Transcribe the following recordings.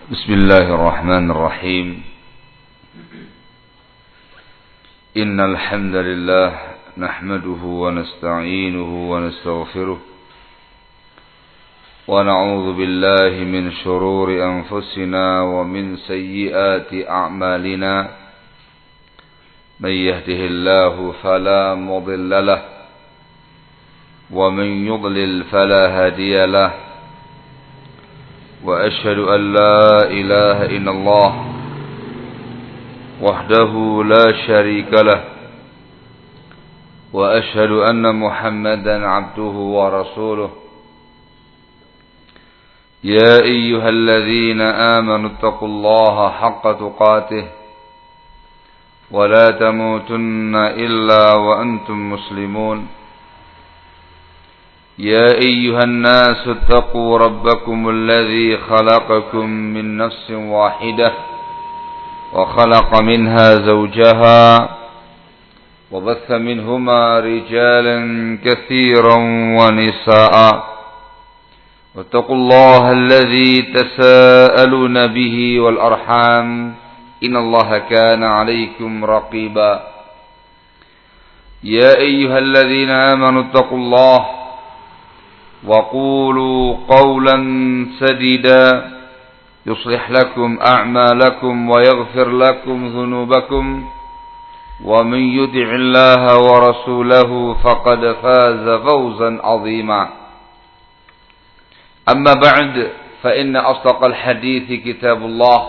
بسم الله الرحمن الرحيم إن الحمد لله نحمده ونستعينه ونستغفره ونعوذ بالله من شرور أنفسنا ومن سيئات أعمالنا من يهده الله فلا مضل له ومن يضلل فلا هادي له وأشهد أن لا إله إلا الله وحده لا شريك له وأشهد أن محمدا عبده ورسوله يا أيها الذين آمنوا اتقوا الله حق تقاته ولا تموتن إلا وأنتم مسلمون يا أيها الناس اتقوا ربكم الذي خلقكم من نفس واحدة وخلق منها زوجها وبث منهما رجالا كثيرا ونساء واتقوا الله الذي تساءلون به والأرحام إن الله كان عليكم رقيبا يا أيها الذين آمنوا اتقوا الله وقولوا قولا سديدا يصلح لكم أعمالكم ويغفر لكم ذنوبكم ومن يطع الله ورسوله فقد فاز فوزا عظيما أما بعد فإن أصدق الحديث كتاب الله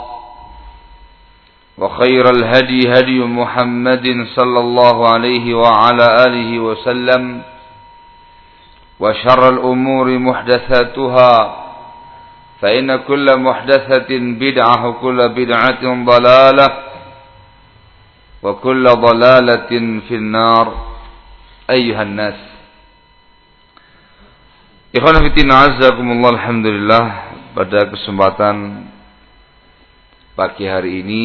وخير الهدي هدي محمد صلى الله عليه وعلى آله وسلم وشر الأمور محدثاتها فإن كل محدثة بدعة وكل بدعة ضلالة وكل ضلالة في النار أيها الناس Ikhwan fillah azakumullah, alhamdulillah, pada kesempatan pagi hari ini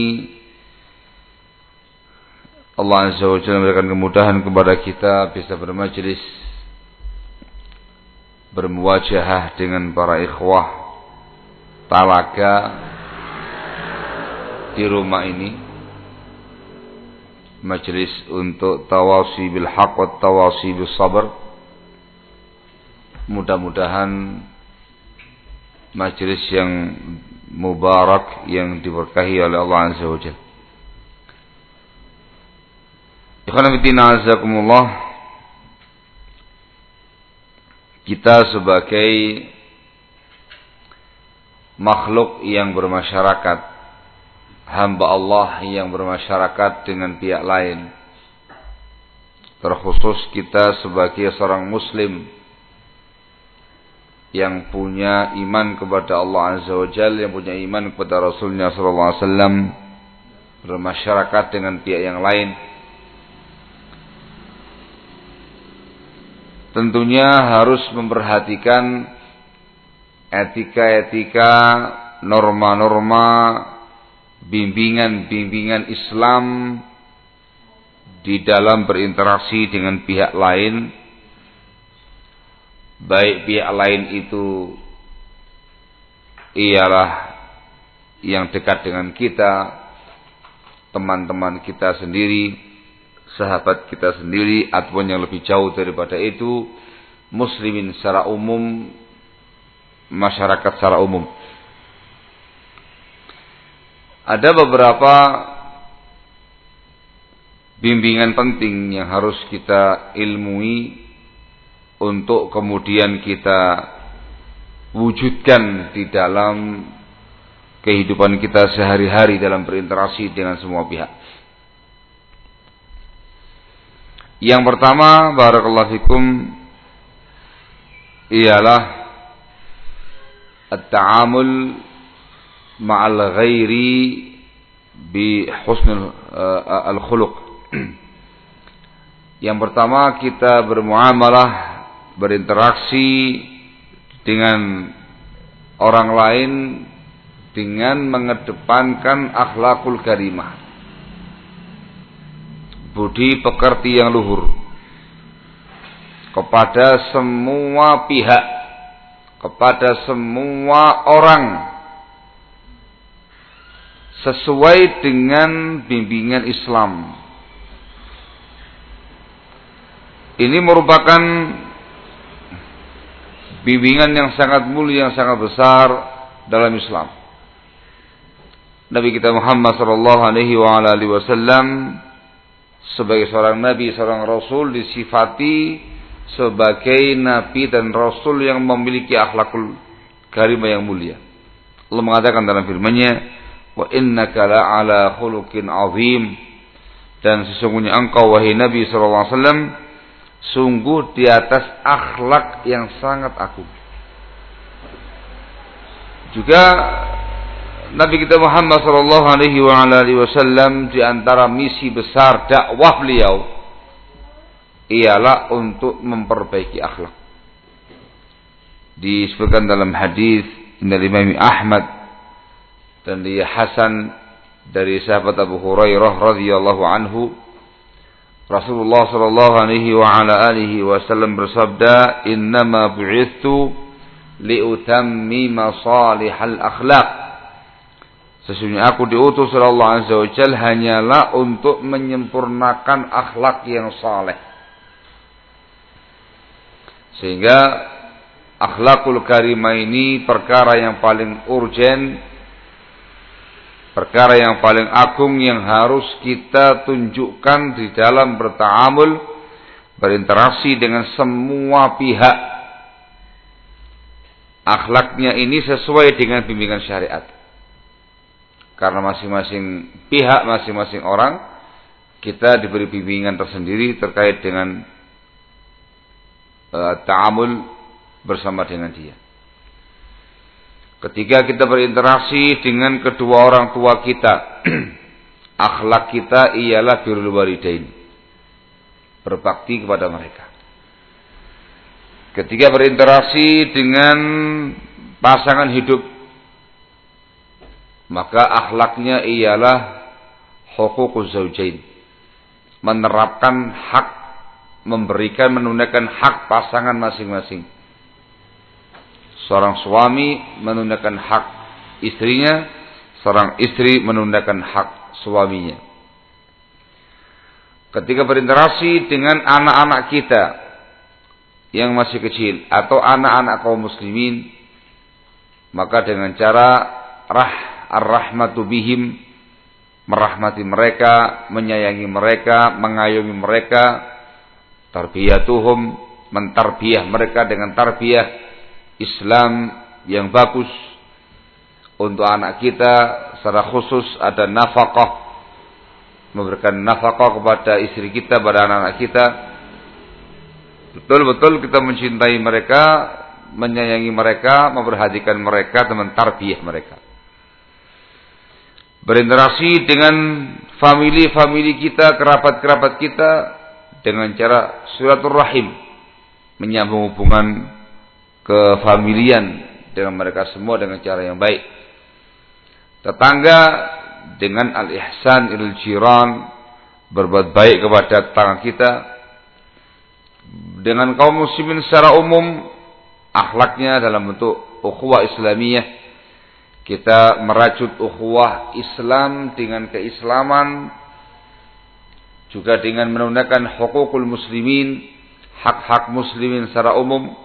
Allah Azza wa Jalla memberikan kemudahan kepada kita bisa bermajelis, bermuwajahah dengan para ikhwah talaga di rumah ini, majelis untuk tawasi bil haq wa tawasi bis sabr. Mudah-mudahan majelis yang mubarak, yang diberkahi oleh Allah Azza wa Jalla. Ikhwan fillah azakumullah, kita sebagai makhluk yang bermasyarakat, hamba Allah yang bermasyarakat dengan pihak lain, terkhusus kita sebagai seorang muslim yang punya iman kepada Allah Azza wa Jalla, yang punya iman kepada Rasulnya sallallahu alaihi wasallam, bermasyarakat dengan pihak yang lain, tentunya harus memperhatikan etika-etika, norma-norma, bimbingan-bimbingan Islam di dalam berinteraksi dengan pihak lain. Baik pihak lain itu ialah yang dekat dengan kita, teman-teman kita sendiri, sahabat kita sendiri, ataupun yang lebih jauh daripada itu, muslimin secara umum, masyarakat secara umum. Ada beberapa bimbingan penting yang harus kita ilmui untuk kemudian kita wujudkan di dalam kehidupan kita sehari-hari dalam berinteraksi dengan semua pihak. Yang pertama, barakallahu fikum, ialah at-ta'amul ma'al ghairi bi husnul al-khuluq. Yang pertama, kita bermuamalah, berinteraksi dengan orang lain dengan mengedepankan akhlakul karimah, budi pekerti yang luhur kepada semua pihak, kepada semua orang sesuai dengan bimbingan Islam. Ini merupakan bimbingan yang sangat mulia, yang sangat besar dalam Islam. Nabi kita Muhammad sallallahu alaihi wasallam sebagai seorang nabi, seorang rasul, disifati sebagai nabi dan rasul yang memiliki akhlakul karimah yang mulia. Allah mengatakan dalam firman-Nya, "Wa innaka la'ala khuluqin 'azim." Dan sesungguhnya engkau wahai Nabi sallallahu alaihi wasallam sungguh di atas akhlak yang sangat agung. Juga Nabi kita Muhammad sallallahu alaihi wasallam di antara misi besar dakwah beliau ialah untuk memperbaiki akhlak. Disebutkan dalam hadis dari Imam Ahmad dan dari Hasan dari sahabat Abu Hurairah radhiyallahu anhu, Rasulullah sallallahu alaihi wasallam bersabda, "Innama bu'itsu liutammima salihal akhlaq." Sesungguhnya aku diutus oleh Allah Azza wa Jalla hanyalah untuk menyempurnakan akhlak yang saleh. Sehingga akhlakul karimah ini perkara yang paling urgen, perkara yang paling agung yang harus kita tunjukkan di dalam bertaamul, berinteraksi dengan semua pihak. Akhlaknya ini sesuai dengan bimbingan syariat. Karena masing-masing pihak, masing-masing orang, kita diberi bimbingan tersendiri terkait dengan ta'amul bersama dengan dia. Ketika kita berinteraksi dengan kedua orang tua kita, akhlak kita ialah birrul walidain, berbakti kepada mereka. Ketika berinteraksi dengan pasangan hidup, maka akhlaknya ialah huququz zaujain, menerapkan hak, memberikan, menunaikan hak pasangan masing-masing. Seorang suami menunaikan hak istrinya, seorang istri menunaikan hak suaminya. Ketika berinteraksi dengan anak-anak kita yang masih kecil atau anak-anak kaum muslimin, maka dengan cara ar-rahmatu bihim, merahmati mereka, menyayangi mereka, mengayomi mereka, tarbiyatuhum, mentarbiyah mereka dengan tarbiyah Islam yang bagus. Untuk anak kita secara khusus ada nafkah, memberikan nafkah kepada istri kita, pada anak-anak kita. Betul-betul kita mencintai mereka, menyayangi mereka, memperhatikan mereka dan mentarbiyah mereka. Berinteraksi dengan famili kita, kerabat-kerabat kita dengan cara silaturahim, menyambung hubungan kefamilian dengan mereka semua dengan cara yang baik. Tetangga dengan al-ihsan ilal jiran, berbuat baik kepada tetangga kita. Dengan kaum muslimin secara umum, akhlaknya dalam bentuk ukhuwah islamiyah. Kita merajut ukhuwah Islam dengan keislaman, juga dengan menunaikan huququl muslimin, hak-hak muslimin secara umum.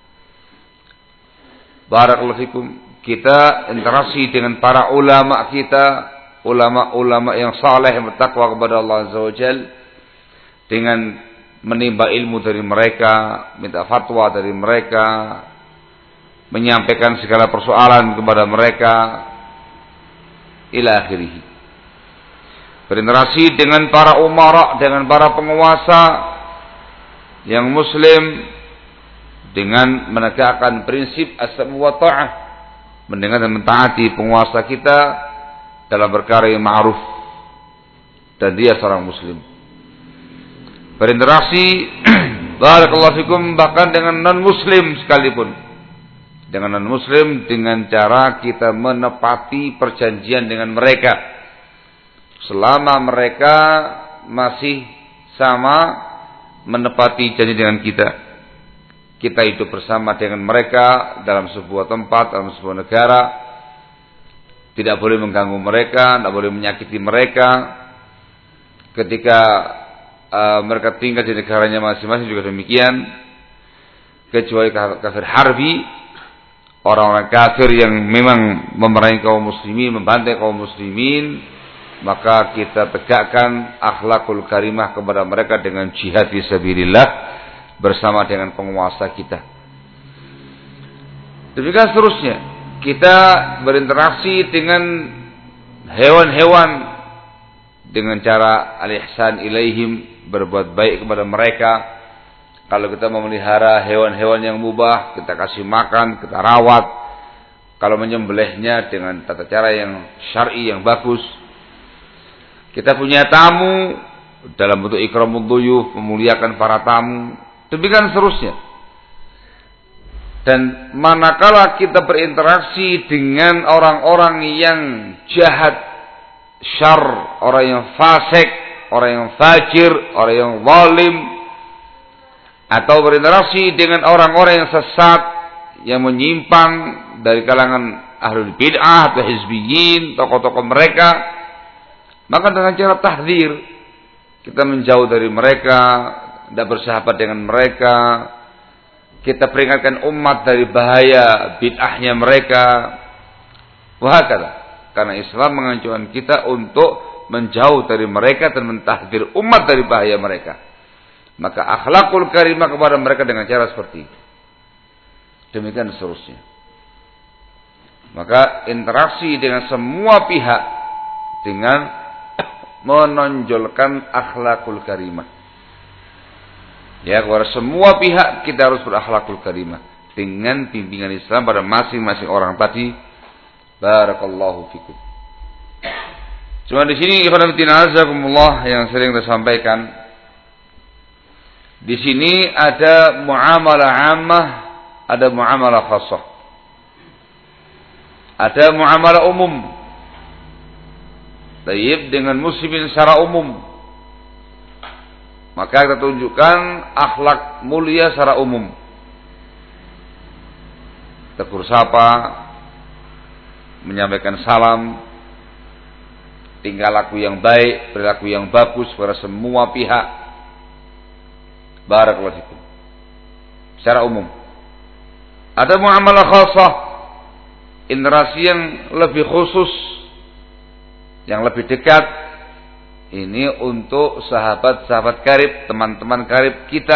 Barakallahu fikum. Kita interaksi dengan para ulama kita, ulama-ulama yang saleh, yang bertakwa kepada Allah Azza wa Jalla, dengan menimba ilmu dari mereka, minta fatwa dari mereka, menyampaikan segala persoalan kepada mereka, ila akhirih. Berinteraksi dengan para umara, dengan para penguasa yang muslim, dengan menegakkan prinsip as-sam'u wa ta'ah, mendengar dan mentaati penguasa kita dalam perkara yang ma'ruf dan dia seorang muslim. Berinteraksi barakallahu fikum bahkan dengan non-muslim sekalipun. Dengan non-muslim dengan cara kita menepati perjanjian dengan mereka. Selama mereka masih sama menepati janji dengan kita. Kita hidup bersama dengan mereka dalam sebuah tempat, dalam sebuah negara. Tidak boleh mengganggu mereka, tidak boleh menyakiti mereka. Ketika mereka tinggal di negaranya masing-masing juga demikian. Kecuali kafir harbi, orang-orang kafir yang memang memerangi kaum muslimin, membantai kaum muslimin, maka kita tegakkan akhlakul karimah kepada mereka dengan jihad fi sabilillah bersama dengan penguasa kita. Demikian seterusnya, kita berinteraksi dengan hewan-hewan dengan cara al-ihsan ilaihim, berbuat baik kepada mereka. Kalau kita memelihara hewan-hewan yang mubah, kita kasih makan, kita rawat. Kalau menyembelihnya dengan tata cara yang syar'i yang bagus. Kita punya tamu dalam bentuk ikramud duyuf, memuliakan para tamu. Demikian seterusnya. Dan manakala kita berinteraksi dengan orang-orang yang jahat, syar, orang yang fasik, orang yang fajir, orang yang zalim, atau berinteraksi dengan orang-orang yang sesat, yang menyimpang dari kalangan ahlul bid'ah atau hizbiyin, tokoh-tokoh mereka, maka dengan cara tahdzir, kita menjauh dari mereka, tidak bersahabat dengan mereka, kita peringatkan umat dari bahaya bid'ahnya mereka. Wahakala. Karena Islam menganjurkan kita untuk menjauh dari mereka dan mentahdzir umat dari bahaya mereka. Maka akhlakul karimah kepada mereka dengan cara seperti itu. Demikian seterusnya. Maka interaksi dengan semua pihak dengan menonjolkan akhlakul karimah. Ya, kepada semua pihak kita harus berakhlakul karimah dengan bimbingan Islam pada masing-masing orang tadi. Barakallahu fikum. Cuma di sini ikhwan fillah azakumullah yang sering saya sampaikan. Di sini ada muamalah ammah, ada muamalah khassah. Ada muamalah umum. Tayyib dengan muslimin secara umum. Maka kita tunjukkan akhlak mulia secara umum. Tegur sapa, menyampaikan salam, tingkah laku yang baik, perilaku yang bagus kepada semua pihak. Barakallahu fikum. Secara umum. Ada muamalah khassah, interaksi yang lebih khusus, yang lebih dekat. Ini untuk sahabat-sahabat karib, teman-teman karib kita.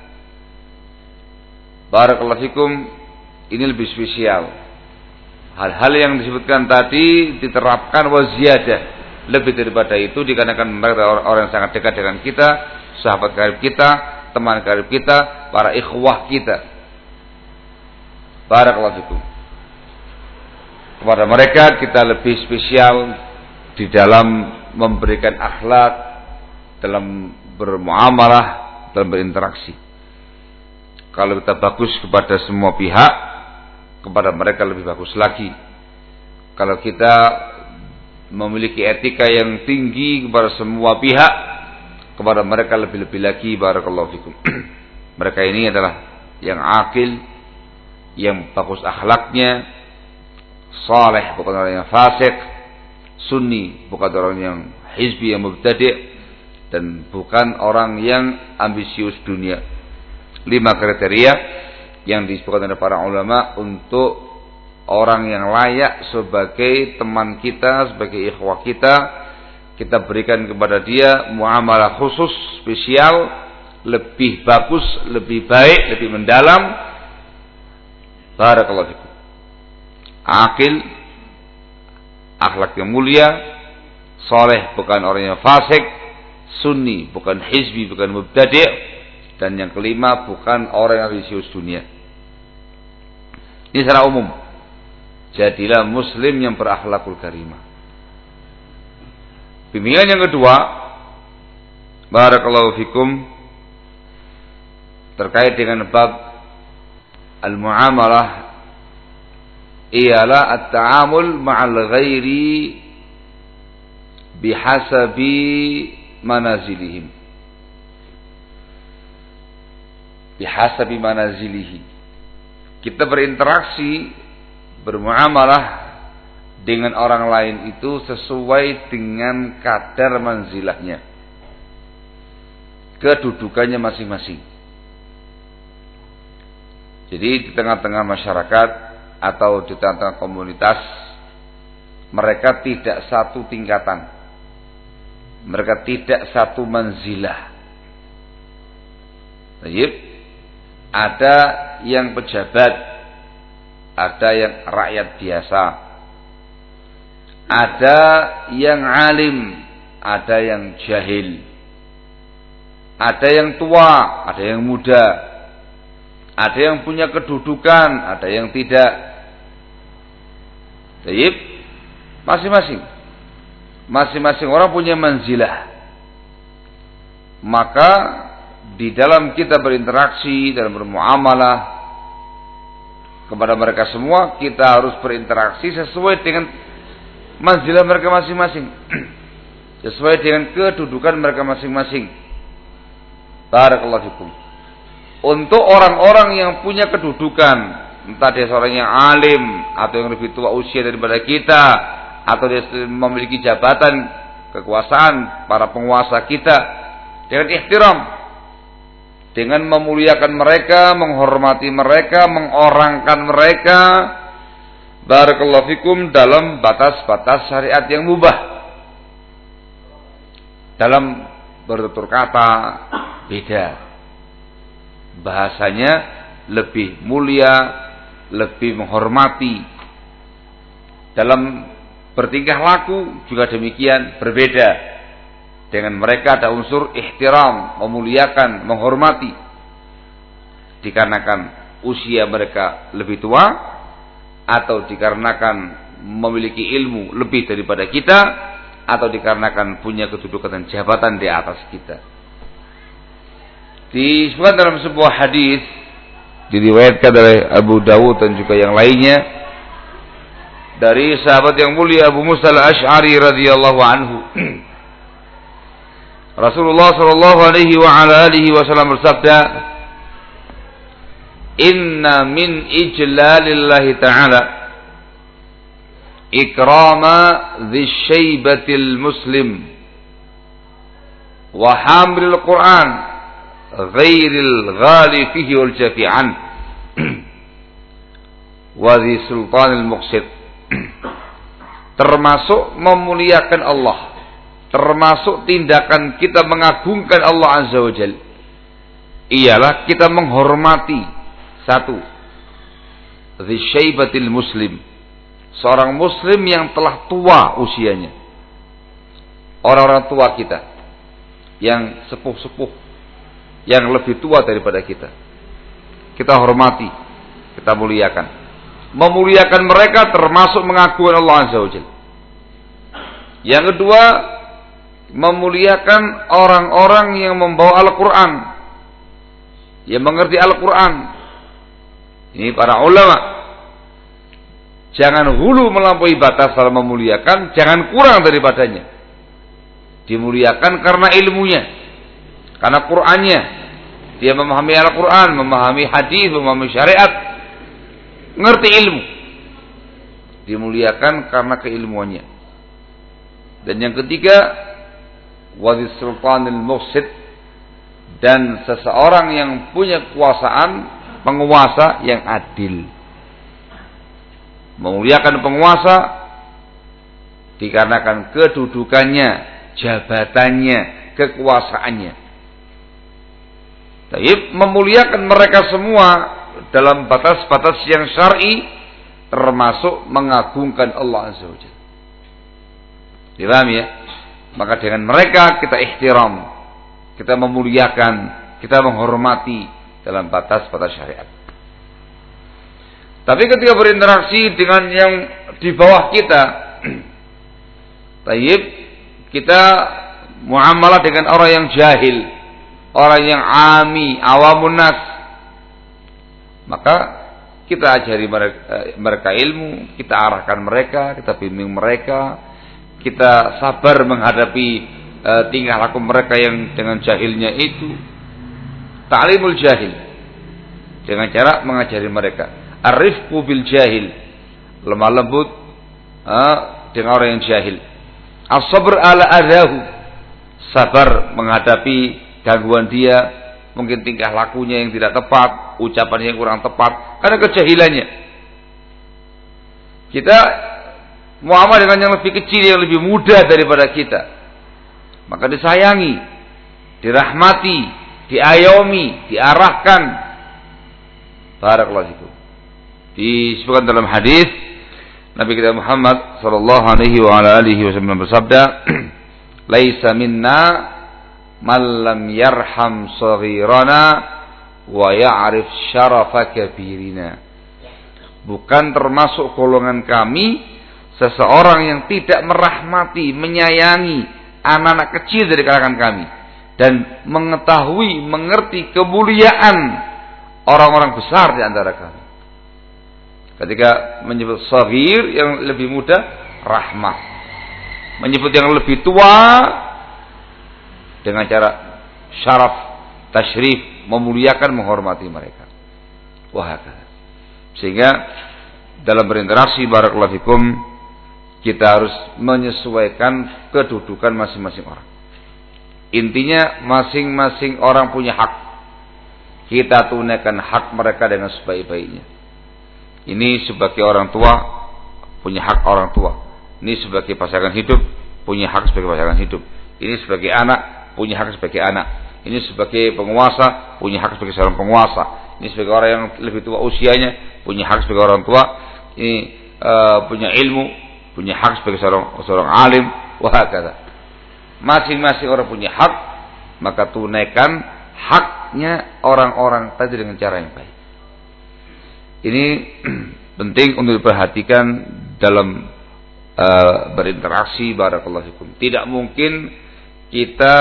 Barakallahu fikum. Ini lebih spesial. Hal-hal yang disebutkan tadi diterapkan waziyadah. Lebih daripada itu dikarenakan mereka orang yang sangat dekat dengan kita, sahabat karib kita, teman karib kita, para ikhwah kita. Barakallahu fikum. Kepada mereka kita lebih spesial di dalam memberikan akhlak, dalam bermuamalah, dalam berinteraksi. Kalau kita bagus kepada semua pihak, kepada mereka lebih bagus lagi. Kalau kita memiliki etika yang tinggi kepada semua pihak, kepada mereka lebih-lebih lagi. Barakallahu fikum. Mereka ini adalah yang akil, yang bagus akhlaknya, saleh, bukan orang yang fasik, sunni, bukan orang yang hizbi, yang mubtadi', dan bukan orang yang ambisius dunia. 5 kriteria yang disebutkan oleh para ulama untuk orang yang layak sebagai teman kita, sebagai ikhwah kita. Kita berikan kepada dia muamalah khusus, spesial, lebih bagus, lebih baik, lebih mendalam. Barakallahu fikum. Akil, akhlak yang mulia, saleh, bukan orang yang fasik, sunni, bukan hizbi, bukan mubtadi', dan yang kelima bukan orang yang ambisius dunia. Ini secara umum. Jadilah muslim yang berakhlakul karimah. Bimbingan yang kedua, barakallahu fikum, terkait dengan bab al-muamalah, ialah at-ta'amul ma'al ghairi bihasabi manazilihim. Bihasabi manazilihi. Kita berinteraksi, bermuamalah dengan orang lain itu sesuai dengan kadar manzilahnya, kedudukannya masing-masing. Jadi di tengah-tengah masyarakat atau di tengah-tengah komunitas, mereka tidak satu tingkatan, mereka tidak satu manzilah. Baik, ada yang pejabat, ada yang rakyat biasa, ada yang alim, ada yang jahil, ada yang tua, ada yang muda, ada yang punya kedudukan, ada yang tidak. Baik, masing-masing orang punya manzilah. Maka di dalam kita berinteraksi, dalam bermuamalah kepada mereka semua, kita harus berinteraksi sesuai dengan manzilah mereka masing-masing, sesuai dengan kedudukan mereka masing-masing. Barakallahu fikum. Untuk orang-orang yang punya kedudukan, entah dia seorang yang alim atau yang lebih tua usia daripada kita, atau dia memiliki jabatan kekuasaan, para penguasa kita, dengan ihtiram, dengan memuliakan mereka, menghormati mereka, mengorangkan mereka, barakallahu fikum, dalam batas-batas syariat yang mubah. Dalam bertutur kata beda, bahasanya lebih mulia, lebih menghormati. Dalam bertingkah laku juga demikian, berbeda. Dengan mereka ada unsur ihtiram, memuliakan, menghormati, dikarenakan usia mereka lebih tua, atau dikarenakan memiliki ilmu lebih daripada kita, atau dikarenakan punya kedudukan dan jabatan di atas kita. Disebutkan dalam sebuah hadis, diriwayatkan oleh Abu Dawud dan juga yang lainnya, dari sahabat yang mulia Abu Musa al-Asy'ari radhiyallahu anhu, Rasulullah sallallahu alaihi wa ala alihi wasallam bersabda, "Inna min ijlalillahi ta'ala ikrama dzis syaibatil muslim wa hamilil Qur'an ghairil ghali fihi wal jafi'an wa dzi sultanil muqsid." Termasuk memuliakan Allah, termasuk tindakan kita mengagungkan Allah Azza wa Jalla, ialah kita menghormati satu, dzisyaibatil muslim, seorang muslim yang telah tua usianya, orang-orang tua kita yang sepuh-sepuh, yang lebih tua daripada kita hormati, kita muliakan. Memuliakan mereka termasuk mengagungkan Allah Azza wa Jalla. Yang kedua, memuliakan orang-orang yang membawa Al-Quran, yang mengerti Al-Quran. Ini para ulama. Jangan hulu melampaui batas dalam memuliakan, jangan kurang daripadanya. Dimuliakan karena ilmunya, karena Qur'annya. Dia memahami Al-Quran, memahami hadis, memahami syariat, ngerti ilmu. Dimuliakan karena keilmuannya. Dan yang ketiga, wadis sultanil muqsid, dan seseorang yang punya kekuasaan, penguasa yang adil. Memuliakan penguasa dikarenakan kedudukannya, jabatannya, kekuasaannya. Tapi memuliakan mereka semua dalam batas-batas yang syar'i, termasuk mengagungkan Allah Azza wa Jalla. Dipahami ya? Maka dengan mereka kita ihtiram, kita memuliakan, kita menghormati dalam batas-batas syariat. Tapi ketika berinteraksi dengan yang di bawah kita, tayyib, kita muamalah dengan orang yang jahil, orang yang awamun nas, maka kita ajari mereka ilmu, kita arahkan mereka, kita bimbing mereka, kita sabar menghadapi tingkah laku mereka yang dengan jahilnya itu. Ta'limul jahil, dengan cara mengajari mereka. Ar-rifqu bil jahil, lemah lembut dengan orang yang jahil. As-sabr ala adahu, sabar menghadapi gangguan dia, mungkin tingkah lakunya yang tidak tepat, ucapan yang kurang tepat karena kejahilannya. Kita muamalah dengan yang lebih kecil, yang lebih muda daripada kita, maka disayangi, dirahmati, diayomi, diarahkan. Barakallahu fikum. Disebutkan dalam hadis Nabi kita Muhammad sallallahu alaihi wa ala alihi wasallam bersabda, "Laisa minna man lam yarham saghirana wa ya'rif syarafa kabirina." Bukan termasuk golongan kami seseorang yang tidak merahmati, menyayangi anak-anak kecil dari kalangan kami dan mengetahui, mengerti kemuliaan orang-orang besar di antara kami. Ketika menyebut saghir yang lebih muda, rahmah. Menyebut yang lebih tua dengan cara syaraf, tasyrif, memuliakan, menghormati mereka. Wahakala. Sehingga dalam berinteraksi, barakallahu fikum, kita harus menyesuaikan kedudukan masing-masing orang. Intinya masing-masing orang punya hak. Kita tunaikan hak mereka dengan sebaik-baiknya. Ini sebagai orang tua punya hak orang tua. Ini sebagai pasangan hidup punya hak sebagai pasangan hidup. Ini sebagai anak punya hak sebagai anak. Ini sebagai penguasa punya hak sebagai seorang penguasa. Ini sebagai orang yang lebih tua usianya punya hak sebagai orang tua. Ini punya ilmu, punya hak sebagai seorang alim. Wahakala. Masing-masing orang punya hak, maka tunaikan haknya orang-orang tadi dengan cara yang baik. Ini penting untuk diperhatikan dalam berinteraksi, barakallahu fikum. Tidak mungkin kita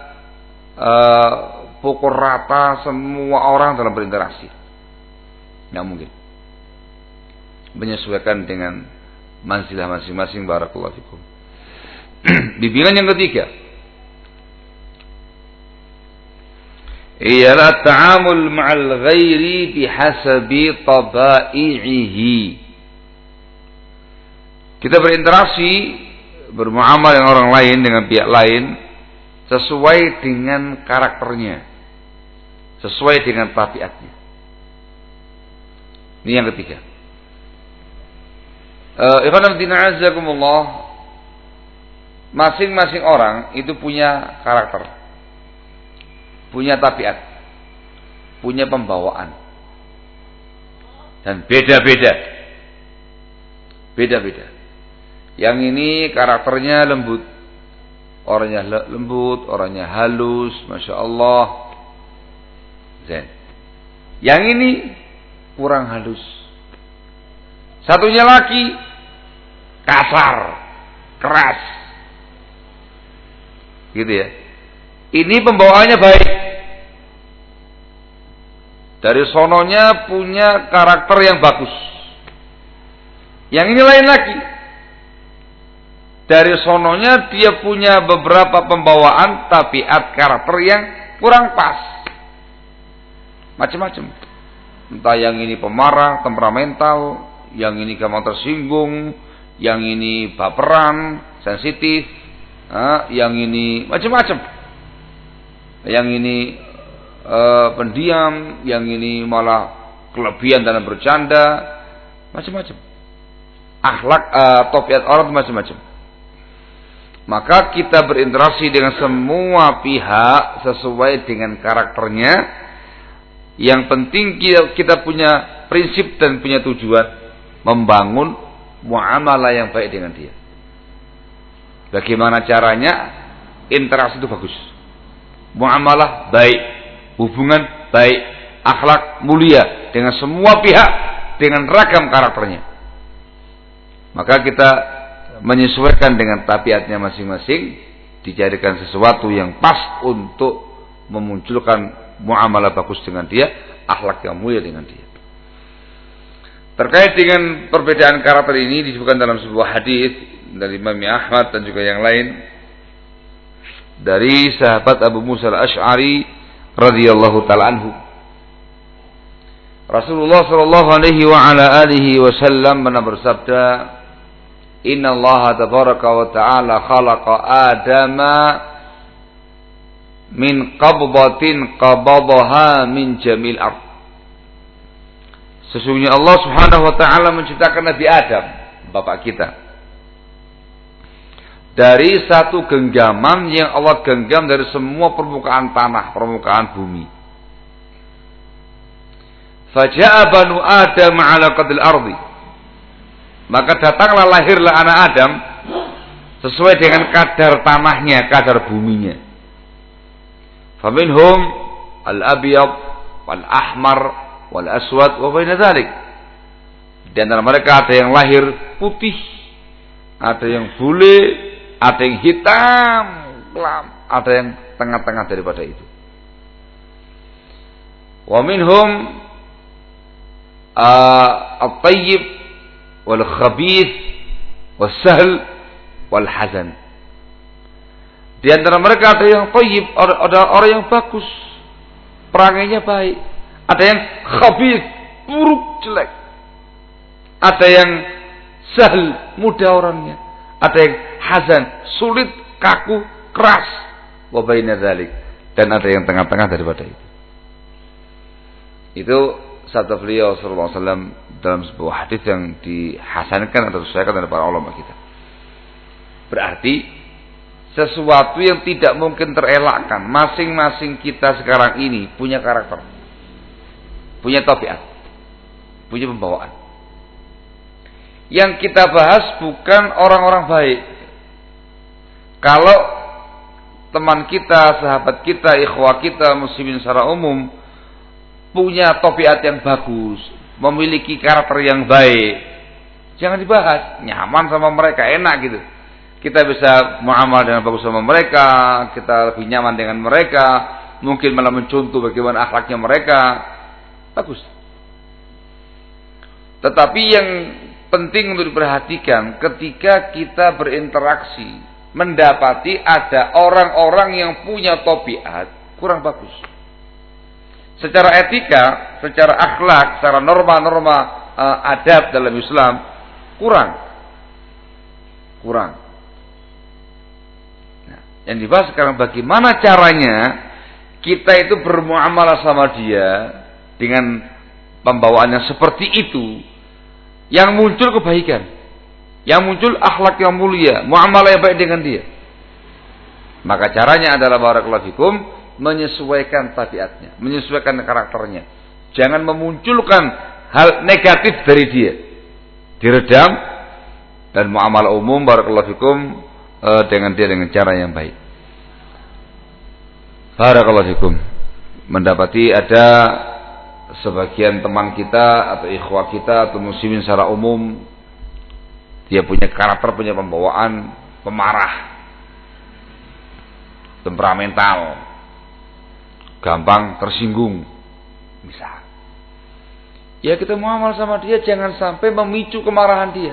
pukul rata semua orang dalam berinteraksi. Tidak mungkin. Menyesuaikan dengan manzilah masing-masing, barakallahu fikum. Bimbingan yang ketiga ialah ta'amul ma'al ghairi bihasabi tabai'ihi. Kita berinteraksi, bermuamalah dengan orang lain, dengan pihak lain sesuai dengan karakternya, sesuai dengan tabiatnya. Ini yang ketiga. Ikhwan fillah azakumullah, masing-masing orang itu punya karakter, punya tabiat, punya pembawaan, dan beda-beda. Yang ini karakternya lembut, orangnya lembut, orangnya halus, masya Allah. Yang ini kurang halus. Satunya lagi kasar, keras, gitu ya. Ini pembawaannya baik. Dari sononya punya karakter yang bagus. Yang ini lain lagi. Dari sononya dia punya beberapa pembawaan tabiat karakter yang kurang pas. Macam-macam. Entah yang ini pemarah, temperamental, yang ini gampang tersinggung, yang ini baperan, sensitif, yang ini macam-macam. Yang ini pendiam, yang ini malah kelebihan dalam bercanda, macam-macam. Akhlak tabiat orang macam-macam. Maka kita berinteraksi dengan semua pihak sesuai dengan karakternya. Yang penting kita punya prinsip dan punya tujuan membangun muamalah yang baik dengan dia. Bagaimana caranya? Interaksi itu bagus, muamalah baik, hubungan baik, akhlak mulia dengan semua pihak dengan ragam karakternya. Maka kita menyesuaikan dengan tabiatnya masing-masing, dijadikan sesuatu yang pas untuk memunculkan muamalah bagus dengan dia, akhlak yang mulia dengan dia. Terkait dengan perbedaan karakter ini disebutkan dalam sebuah hadis dari Imam Ahmad dan juga yang lain dari sahabat Abu Musa al-Asy'ari radhiyallahu taala anhu. Rasulullah sallallahu alaihi wa ala alihi wasallam pernah bersabda, Innallaha tabaraka wa ta'ala khalaqa Adama min qabdatin qabadaha min jamil ard. Sesungguhnya Allah Subhanahu wa ta'ala menciptakan Nabi Adam, bapak kita, dari satu genggaman yang Allah genggam dari semua permukaan tanah, permukaan bumi. Faja'a banu Adam ala qadil ardi. Maka datanglah, lahirlah anak Adam sesuai dengan kadar tanahnya, kadar buminya. Faminhum al-abyad wal ahmar wal aswad wa baina dzalik. Di antara mereka ada yang lahir putih, ada yang bule, ada yang hitam, ada yang tengah-tengah daripada itu. Wa minhum at-tayyib wal khabith was sahl wal hazan. Di antara mereka ada yang thayyib, ada orang yang bagus, perangainya baik. Ada yang khabith, buruk, jelek. Ada yang sahl, mudah orangnya. Ada yang hazan, sulit, kaku, keras. Wa baina dzalik. Dan ada yang tengah-tengah daripada itu. Itu sabda beliau sallallahu alaihi wasallam dalam sebuah hadis yang dihasankan atau disesuaikan oleh para ulama kita. Berarti sesuatu yang tidak mungkin terelakkan. Masing-masing kita sekarang ini punya karakter, punya tabiat, punya pembawaan. Yang kita bahas bukan orang-orang baik. Kalau teman kita, sahabat kita, ikhwah kita, muslimin secara umum punya tabiat yang bagus, memiliki karakter yang baik, jangan dibahas. Nyaman sama mereka, enak gitu. Kita bisa muamalah dengan bagus sama mereka, kita lebih nyaman dengan mereka, mungkin malah mencontoh bagaimana akhlaknya mereka, bagus. Tetapi yang penting untuk diperhatikan ketika kita berinteraksi, mendapati ada orang-orang yang punya tabiat kurang bagus. Secara etika, secara akhlak, secara norma-norma adab dalam Islam kurang. Nah, yang dibahas sekarang bagaimana caranya kita itu bermuamalah sama dia dengan pembawaannya seperti itu, yang muncul kebaikan, yang muncul akhlak yang mulia, muamalah yang baik dengan dia. Maka caranya adalah barakallahu fikum, menyesuaikan tabiatnya, menyesuaikan karakternya. Jangan memunculkan hal negatif dari dia, diredam dan muamalah umum barakallahu fikum dengan dia dengan cara yang baik. Barakallahu fikum. Mendapati ada sebagian teman kita atau ikhwah kita atau muslimin secara umum, dia punya karakter, punya pembawaan pemarah, temperamental, gampang tersinggung, bisa. Ya kita muamalah sama dia jangan sampai memicu kemarahan dia,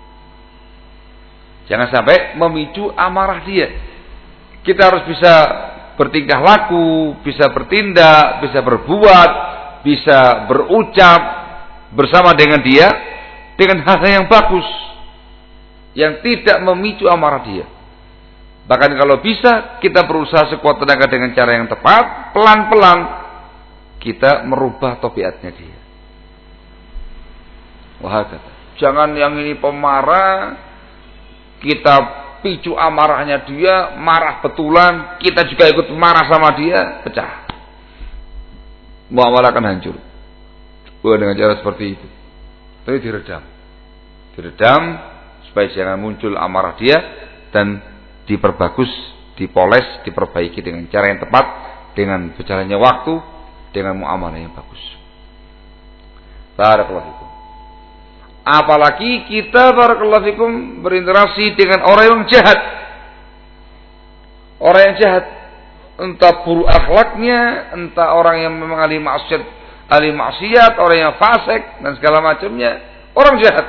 jangan sampai memicu amarah dia. Kita harus bisa bertingkah laku, bisa bertindak, bisa berbuat, bisa berucap bersama dengan dia dengan hal yang bagus, yang tidak memicu amarah dia. Bahkan kalau bisa kita berusaha sekuat tenaga dengan cara yang tepat, pelan-pelan kita merubah tabiatnya dia. Wah, jangan yang ini pemarah, kita picu amarahnya dia, marah betulan, kita juga ikut marah sama dia, pecah. Muamalah akan hancur. Bukan dengan cara seperti itu. Tapi diredam supaya jangan muncul amarah dia dan diperbagus, dipoles, diperbaiki dengan cara yang tepat, dengan berjalannya waktu, dengan muamalah yang bagus. Barakallahu fikum. Apalagi kita barakallahu fikum berinteraksi dengan orang yang jahat. Orang yang jahat, entah buruk akhlaknya, entah orang yang memang ahli maksiat, orang yang fasik dan segala macamnya, orang jahat.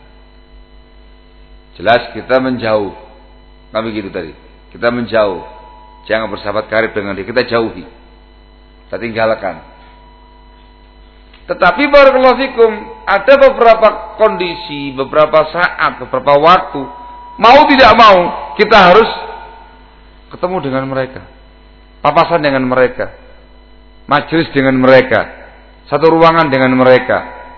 Jelas kita menjauh. Kami gitu tadi. Kita menjauh. Jangan bersahabat karib dengan dia. Kita jauhi. Kita tinggalkan. Tetapi barakallahu fikum, ada beberapa kondisi, beberapa saat, beberapa waktu, mau tidak mau kita harus ketemu dengan mereka, papasan dengan mereka, majelis dengan mereka, satu ruangan dengan mereka,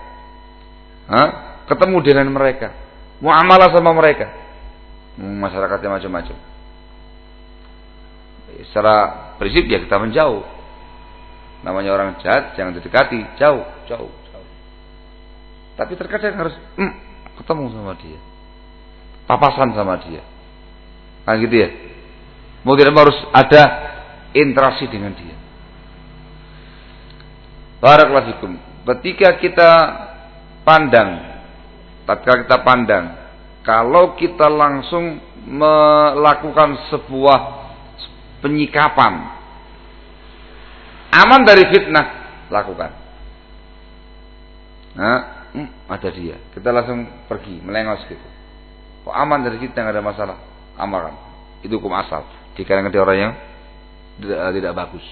ketemu dengan mereka, muamalah sama mereka. Masyarakatnya macam-macam. Secara prinsip ya kita menjauh. Namanya orang jahat jangan didekati, jauh. Tapi terkadang harus ketemu sama dia, papasan sama dia, kan gitu ya. Mau tidak harus ada interaksi dengan dia. Barakallahu fikum. Ketika kita pandang, kalau kita langsung melakukan sebuah penyikapan aman dari fitnah, lakukan. Ada dia, kita langsung pergi, melengos gitu. Kok aman dari fitnah, nggak ada masalah, amalkan. Itu hukum asal. Dikarenakan dia orang yang tidak bagus.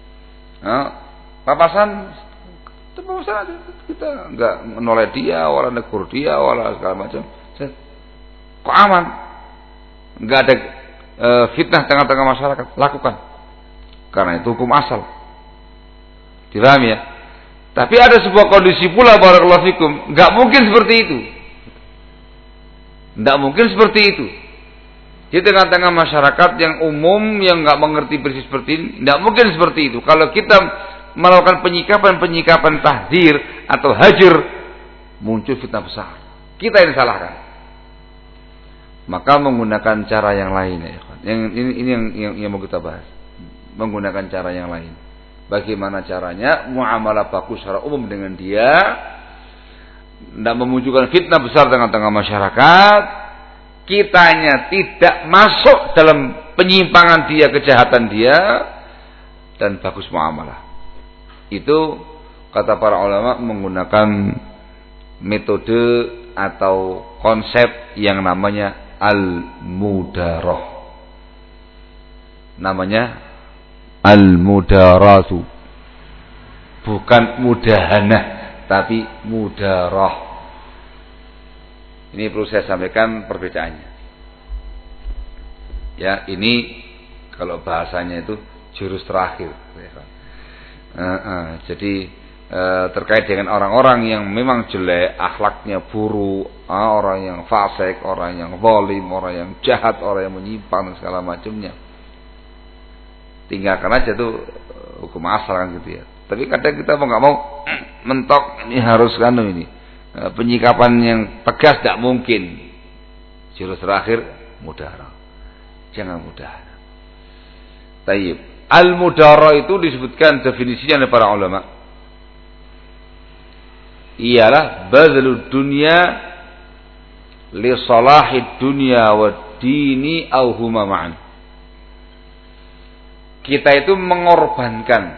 Papasan, kita nggak menolak dia, wala negur dia, wala segala macam. Kok aman? Nggak ada fitnah tengah-tengah masyarakat, lakukan. Karena itu hukum asal. Dipahami ya? Tapi ada sebuah kondisi pula barakallahu fikum, enggak mungkin seperti itu. Enggak mungkin seperti itu. Di tengah-tengah masyarakat yang umum yang enggak mengerti persis seperti ini, enggak mungkin seperti itu. Kalau kita melakukan penyikapan tahdzir atau hajar, muncul fitnah besar. Kita yang disalahkan. Maka menggunakan cara yang lain ya. Ini yang mau kita bahas. Menggunakan cara yang lain. Bagaimana caranya muamalah bagus secara umum dengan dia, tidak memunculkan fitnah besar tengah-tengah masyarakat, kitanya tidak masuk dalam penyimpangan dia, kejahatan dia, dan bagus muamalah. Itu kata para ulama menggunakan metode atau konsep yang namanya al-mudarah. Namanya al-mudaratu, bukan mudahanah, tapi mudarah. Ini perlu saya sampaikan perbedaannya. Ya, ini kalau bahasanya itu jurus terakhir. Jadi terkait dengan orang-orang yang memang jelek, akhlaknya buruk, orang yang fasik, orang yang zalim, orang yang jahat, orang yang menyimpang dan segala macamnya. Tinggalkan aja tuh hukum asal kan gitu ya. Tapi kadang kita mau nggak mau mentok, ini harus kan ini penyikapan yang tegas tidak mungkin. Jurus terakhir mudarah. Jangan mudah. Tayyib. Al-mudarah itu disebutkan definisinya oleh para ulama. Ialah bazlud dunya li salahid dunya wa dini au huma ma'an. Kita itu mengorbankan,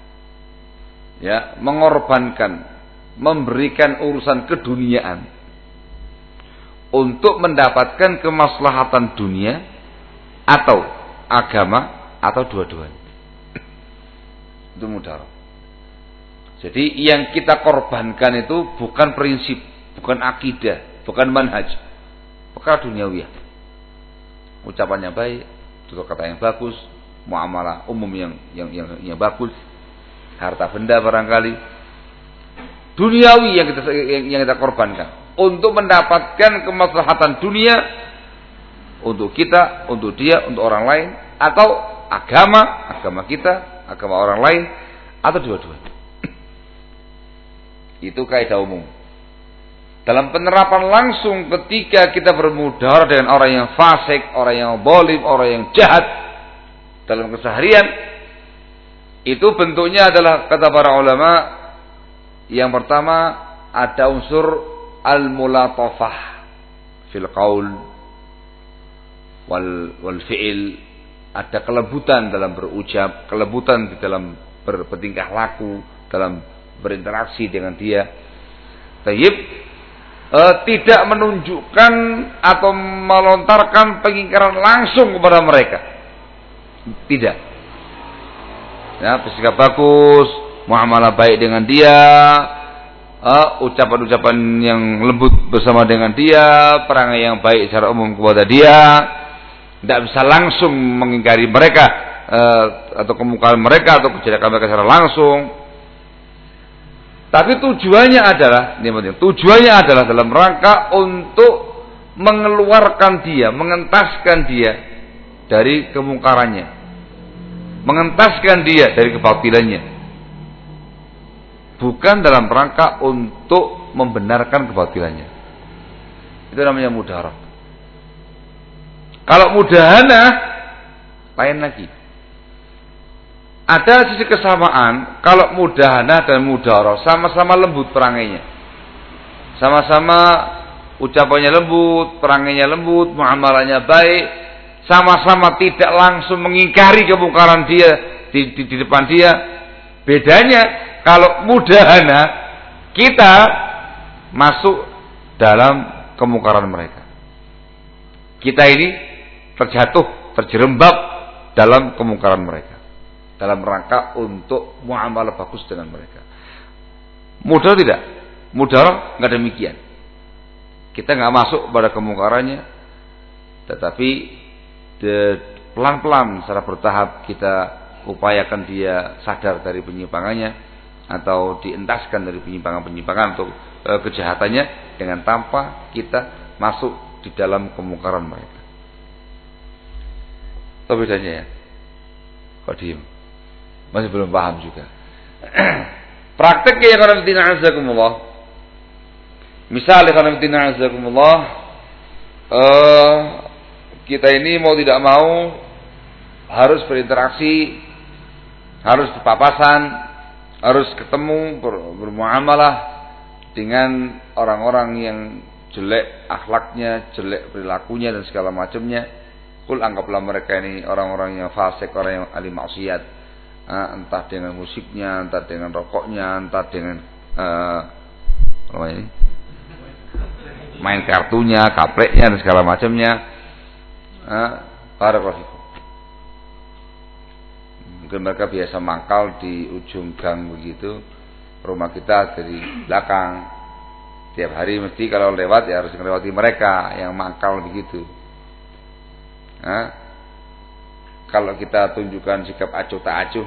memberikan urusan keduniaan untuk mendapatkan kemaslahatan dunia atau agama atau dua-duanya. Itu mudarah. Jadi yang kita korbankan itu bukan prinsip, bukan akidah, bukan manhaj, perkara duniawiyah. Ucapannya baik, tutur kata yang bagus, muamalah umum yang bagus, harta benda barangkali duniawi yang kita korbankan untuk mendapatkan kemaslahatan dunia untuk kita, untuk dia, untuk orang lain, atau agama kita, agama orang lain, atau dua-duanya. Itu kaidah umum. Dalam penerapan langsung ketika kita bermudaharah dengan orang yang fasik, orang yang zalim, orang yang jahat dalam keseharian, itu bentuknya adalah kata para ulama, yang pertama ada unsur al-mulatafah fil qaul wal fi'il, ada kelembutan dalam berucap, kelembutan di dalam bertingkah laku, dalam berinteraksi dengan dia. Tayyib, tidak menunjukkan atau melontarkan pengingkaran langsung kepada mereka. Tidak. Ya, bersikap bagus, muamalah baik dengan dia, ucapan-ucapan yang lembut bersama dengan dia, perangai yang baik secara umum kepada dia. Tidak bisa langsung mengingkari mereka atau kemungkaran mereka atau kejelekan mereka secara langsung. Tapi tujuannya adalah dalam rangka untuk mengeluarkan dia, mengentaskan dia dari kemungkarannya, mengentaskan dia dari kebatilannya, bukan dalam rangka untuk membenarkan kebatilannya. Itu namanya mudaharah. Kalau mudahana lain lagi. Ada sisi kesamaan. Kalau mudahana dan mudaharah sama-sama lembut perangainya, sama-sama ucapannya lembut, perangainya lembut, muamalahnya baik, sama-sama tidak langsung mengingkari kemungkaran dia di depan dia. Bedanya kalau mudahana kita masuk dalam kemungkaran mereka. Kita ini terjerembab dalam kemungkaran mereka, dalam rangka untuk muamalah bagus dengan mereka. Mudah tidak? Mudah nggak demikian. Kita nggak masuk pada kemungkarannya, tetapi pelan-pelan secara bertahap kita upayakan dia sadar dari penyimpangannya atau dientaskan dari penyimpangan-penyimpangan atau kejahatannya dengan tanpa kita masuk di dalam kemungkaran mereka. Apa bedanya ya? Kok diem? Masih belum paham juga. Prakteknya yang orang tina azakumullah. Misal kalau tina azakumullah, kita ini mau tidak mau harus berinteraksi, harus berpapasan, harus ketemu, bermuamalah dengan orang-orang yang jelek akhlaknya, jelek perilakunya dan segala macamnya. Kul anggaplah mereka ini orang-orang yang fasik, orang yang ahli maksiat, entah dengan musiknya, entah dengan rokoknya, entah dengan main kartunya, kapleknya dan segala macamnya. Barakallahu fikum. Mungkin mereka biasa mangkal di ujung gang begitu, rumah kita dari belakang. Tiap hari mesti kalau lewat ya harus melewati mereka yang mangkal begitu. Kalau kita tunjukkan sikap acuh tak acuh,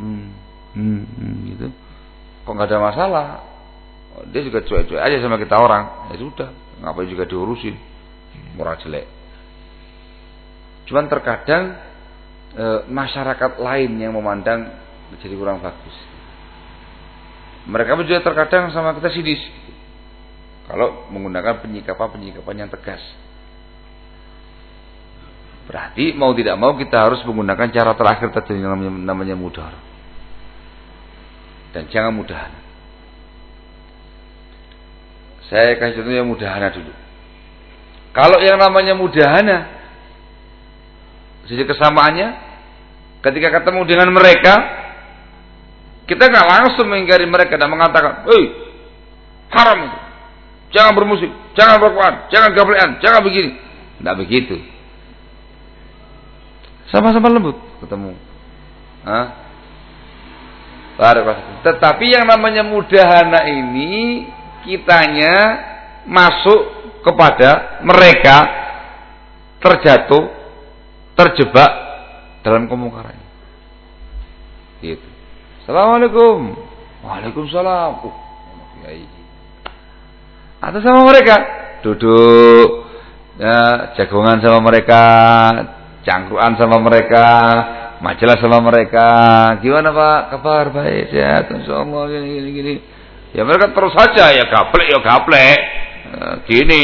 gitu, kok nggak ada masalah. Dia juga cuek-cuek aja sama kita orang, ya sudah, ngapain juga diurusin, murah jelek. Cuman terkadang masyarakat lain yang memandang jadi kurang bagus. Mereka pun juga terkadang sama kita sidis, kalau menggunakan penyikapan yang tegas. Berarti mau tidak mau kita harus menggunakan cara terakhir tadi yang namanya mudaharah. Dan jangan mudahana. Saya kasih contoh yang mudahana dulu. Kalau yang namanya mudahana, sisi kesamaannya, ketika ketemu dengan mereka, kita nggak langsung mengingkari mereka dan mengatakan, "Hei, haram itu. Jangan bermusik, jangan berquran, jangan gablean, jangan begini." Tidak begitu. Sama-sama lembut ketemu. Tetapi yang namanya mudahana ini kitanya masuk kepada mereka, terjebak dalam kemungkarannya. Gitu. Assalamualaikum. Waalaikumsalam. Atau sama mereka duduk, ya, jagongan sama mereka, cangkruan sama mereka, majalah sama mereka. Gimana Pak? Kabar baik, sehat, insyaallah, gini. Ya mereka terus saja ya gaplek. Gini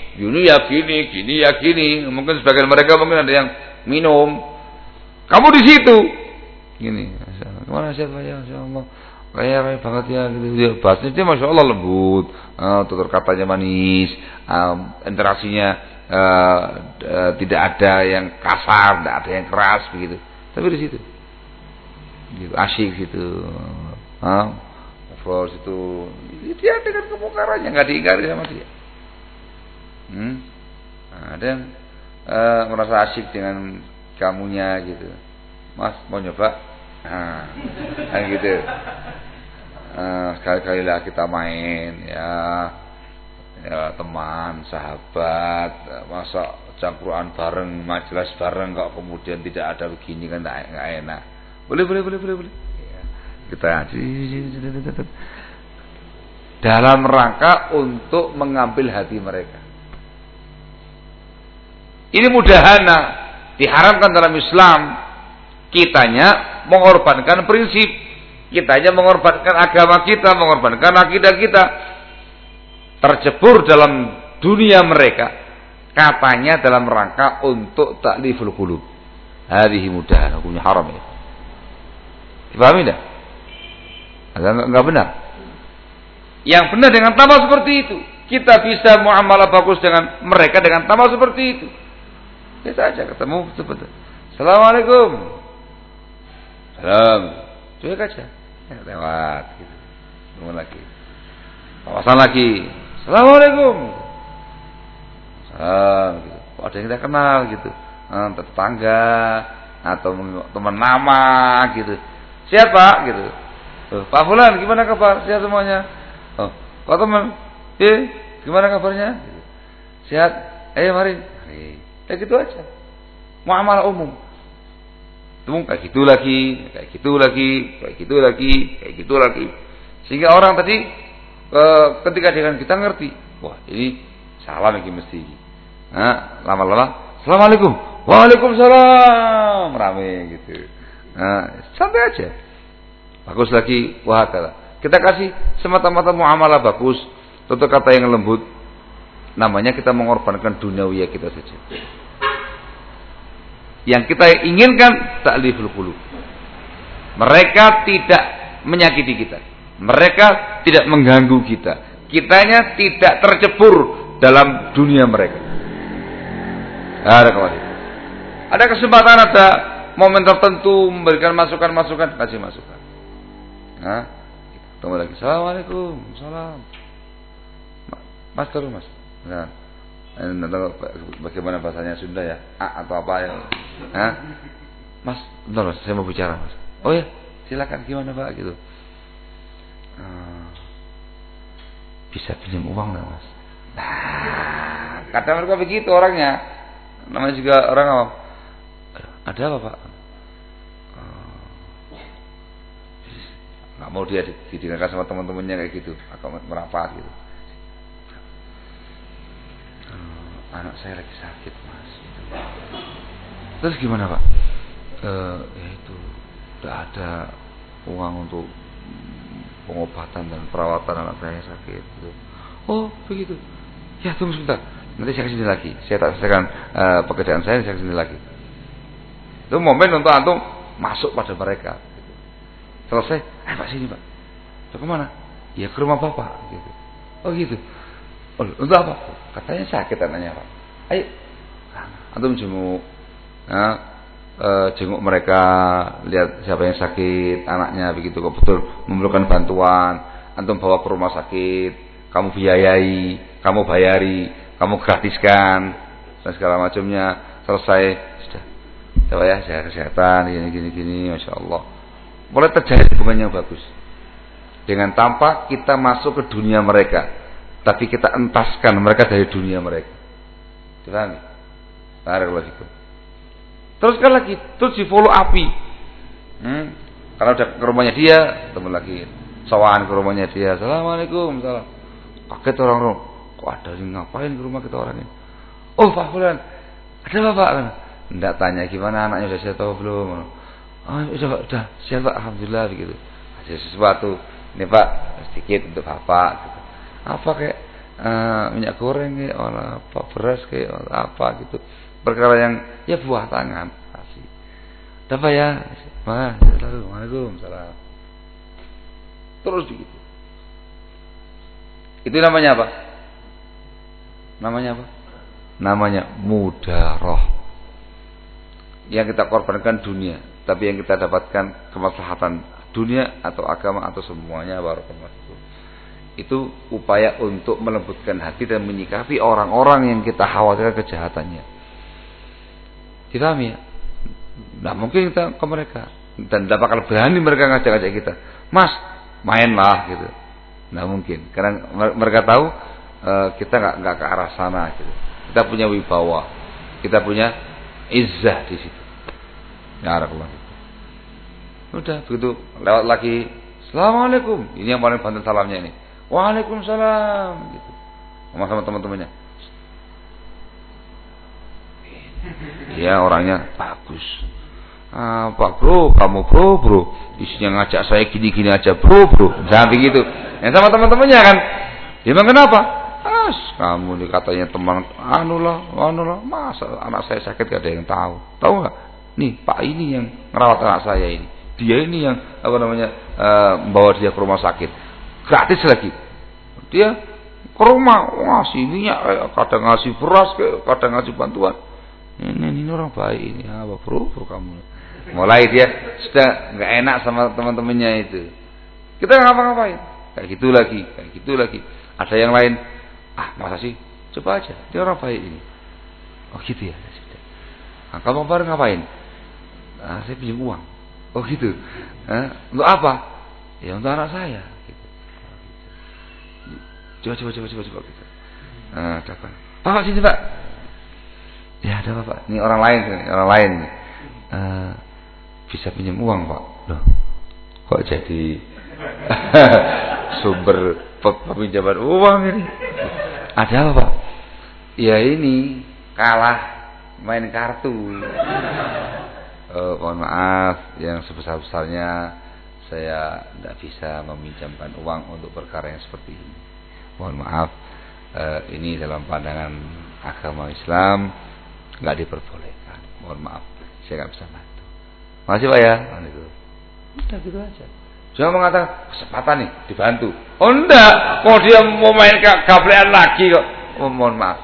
ya gini. Mungkin sebagian mereka mungkin ada yang minum. Kamu di situ. Gini. Kemana sehat Pak? Ya insyaallah. Kayak banget ya gitu. Bahasanya dia Masya Allah lembut, tutur katanya manis, interaksinya tidak ada yang kasar, tidak ada yang keras begitu. Tapi di situ, gitu, asyik gitu, ngobrol situ, dia dengan kemungkarannya nggak diingkari sama dia. Ada yang merasa asyik dengan kamunya gitu, Mas mau nyoba, gitu. sekali-kalilah kita main ya, teman, sahabat, masa cangkruan bareng, majelis bareng kok kemudian tidak ada begini kan nggak enak. Boleh. Ya, kita dalam rangka untuk mengambil hati mereka. Ini mudahana, diharamkan dalam Islam. Kitanya mengorbankan prinsip, kitanya mengorbankan agama kita, mengorbankan akidah kita, tercebur dalam dunia mereka, katanya dalam rangka untuk ta'liful qulub. Hadhihi mudahana, hukumnya haram ya. Dipahami tidak? Enggak benar. Yang benar dengan tamak seperti itu. Kita bisa muamalah bagus dengan mereka dengan tamak seperti itu. Kita aja ketemu betul-betul. Assalamualaikum. Salam. Cuek aja. Ya, lewat gitu. Ketemu lagi. Kawasan lagi. Assalamualaikum. Salam gitu. Kok ada yang kita kenal gitu. Tetangga atau teman nama gitu. Siapa gitu. Pak Fulan, gimana kabar? Sehat semuanya. Kok teman? Gimana kabarnya? Sehat. Mari. Kayak gitu aja. Muamalah umum. Temu kayak gitu lagi. Sehingga orang tadi ketika dengan kita ngerti, wah ini salam lagi mesti. Nah, lama-lama, Assalamualaikum. Waalaikumsalam. Rame gitu. Nah, santai aja. Bagus lagi, wah kata. Kita kasih semata-mata muamalah bagus, tutur kata yang lembut. Namanya kita mengorbankan duniawiya kita saja. Yang kita inginkan ta'liful qulub. Mereka tidak menyakiti kita. Mereka tidak mengganggu kita. Kitanya tidak tercebur dalam dunia mereka. Ada kesempatan, ada momen tertentu memberikan masukan, kasih masukan. Nah, tunggu lagi. Assalamualaikum. Salam. Mas terus mas. Nah, bagaimana bahasanya Sunda ya? Atau apa ya? Hah? Mas, bentar mas, saya mau bicara mas. Oh ya, silakan gimana pak gitu. Bisa pinjam uang nggak mas? Nah, kata mereka begitu orangnya. Namanya juga orang awam. Ada apa pak? Nggak mau dia didengarkan sama teman-temannya kayak gitu, agak merapat gitu. Anak saya lagi sakit mas. Terus gimana pak? Ya itu tidak ada uang untuk pengobatan dan perawatan anak saya yang sakit gitu. Oh begitu. Ya tunggu sebentar, nanti saya kesini lagi. Saya tak selesaikan pekerjaan saya kesini lagi. Itu momen untuk antum masuk pada mereka. Gitu. Selesai, pak sini pak. Kemana? Ya ke rumah bapak. Gitu. Oh gitu. Oh, untuk apa? Katanya sakit anaknya pak. Ayo, antum jenguk, jenguk mereka, lihat siapa yang sakit, anaknya begitu. Kok betul memerlukan bantuan, antum bawa ke rumah sakit, kamu biayai, kamu bayari, kamu gratiskan, dan segala macamnya. Selesai, sudah. Coba ya, saya kesehatan, gini, masya Allah. Mulai terjadi hubungan yang bagus. Dengan tanpa kita masuk ke dunia mereka. Tapi kita entaskan mereka dari dunia mereka. Dipahami? Barakallahu fikum. Teruskan lagi, terus di follow api. Kalau udah ke rumahnya dia, ketemu lagi. Sawaan ke rumahnya dia. Assalamualaikum, salam. Kaget orang-orang. Kok ada yang ngapain ke rumah kita orang ini? Oh, Pak Fulan. Ada apa, Pak? Enggak tanya gimana anaknya, udah siap atau belum? Oh, udah siap, Pak. Alhamdulillah begitu. Ada sesuatu. Ini Pak, sedikit untuk Bapak gitu. Apa kayak minyak goreng kayak apa beras kayak apa gitu, perkara yang ya buah tangan kasih. Apa ya? Waalaikumsalam. Terus begitu. Itu namanya apa? Namanya mudarah. Yang kita korbankan dunia, tapi yang kita dapatkan kemaslahatan dunia atau agama atau semuanya. Barakallahu. Itu upaya untuk melembutkan hati dan menyikapi orang-orang yang kita khawatirkan kejahatannya. Dipahami ya? Nah mungkin kita ke mereka dan tidak bakal berani mereka ngajak-ngajak kita. Mas, mainlah gitu. Nggak mungkin, karena mereka tahu kita nggak ke arah sana gitu. Kita punya wibawa, kita punya izzah di situ. Ya Allah. Udah begitu lewat lagi, assalamualaikum. Ini yang paling bantu salamnya ini. Waalaikumsalam gitu. Sama teman-temannya. Ya orangnya bagus. Pak bro, kamu bro, isinya ngajak saya gini-gini aja bro. Misalnya begitu. Yang sama teman-temannya kan. Dia bilang kenapa? Kamu nih katanya teman anu lah, masa anak saya sakit gak ada yang tahu. Tahu nggak? Nih Pak ini yang ngerawat anak saya ini. Dia ini yang bawa dia ke rumah sakit. Gratis lagi. Dia ke rumah ngasih minyak, kadang ngasih beras, kadang ngasih bantuan. Ini orang baik ini. Apa bro kamu? Mulai dia sudah nggak enak sama teman-temannya itu. Kita ngapa-ngapain? Kayak gitu lagi. Ada yang lain. Masa sih? Coba aja. Dia orang baik ini. Oh gitu ya. Sudah. Kamu kemarin ngapain? Saya pinjam uang. Oh gitu. Untuk apa? Ya untuk anak saya. Gitu. Coba gitu. Dapat. Pak sini Pak. Ya ada Pak. Ini orang lain. Bisa pinjam uang Pak. Loh. Kok jadi sumber peminjaman uang ini? Ada apa Pak? Ya ini kalah main kartu. Mohon maaf, yang sebesar-besarnya saya tidak bisa meminjamkan uang untuk perkara yang seperti ini. Mohon maaf, ini dalam pandangan agama Islam nggak diperbolehkan. Mohon maaf, saya nggak bisa bantu. Makasih Pak ya. Udah gitu aja. Jangan mengatakan kesempatan nih dibantu. Oh enggak, kalau dia mau main gablean lagi kok. Oh, mohon maaf.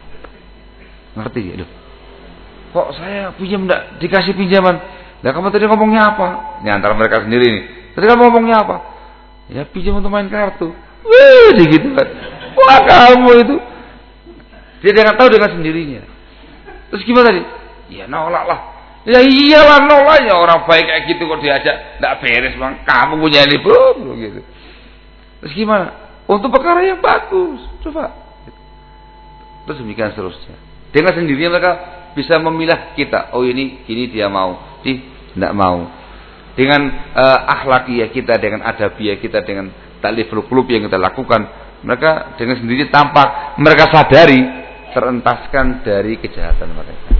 Ngerti ya? Kok saya pinjam enggak dikasih pinjaman? Lah kamu tadi ngomongnya apa? Ini antara mereka sendiri nih. Tadi kamu ngomongnya apa? Ya pinjam untuk main kartu. Wih, gitu kan. Wah kamu itu. Dia nggak tahu dengan sendirinya. Terus gimana tadi? Ya nolak lah. Ya iyalah nolaknya, orang baik kayak gitu kok diajak nggak beres bang. Kamu punya ini bro gitu. Terus gimana? Untuk perkara yang bagus, coba. Terus demikian seterusnya. Dengan sendirinya mereka bisa memilah kita. Oh ini gini dia mau, tidak mau. Dengan akhlakiyah kita, dengan adabiyah kita, dengan ta'liful qulub yang kita lakukan, mereka dengan sendiri tampak mereka sadari terentaskan dari kejahatan mereka.